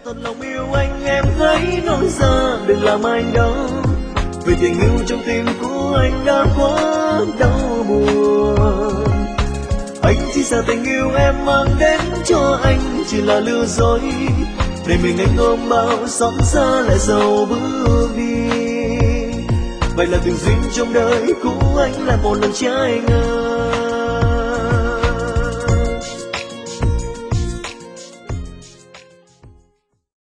thật lòng yêu anh em hãy nói ra đừng làm anh đau, vì tình yêu trong tim của anh đã quá đau buồn. Anh chỉ sợ tình yêu em mang đến cho anh chỉ là lừa dối, để mình anh ôm bao xót xa lại dầu bước đi. Vậy là tình duyên trong đời của anh là một lần trái ngang.